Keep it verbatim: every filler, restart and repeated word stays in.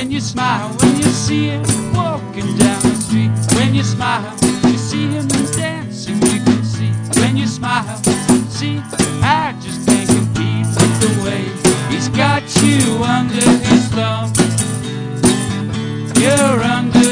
When you smile, when you see him walking down the street. When you smile, you see him dancing, you can see. When you smile, see, I just can't compete with the way he's got you under his thumb. You're under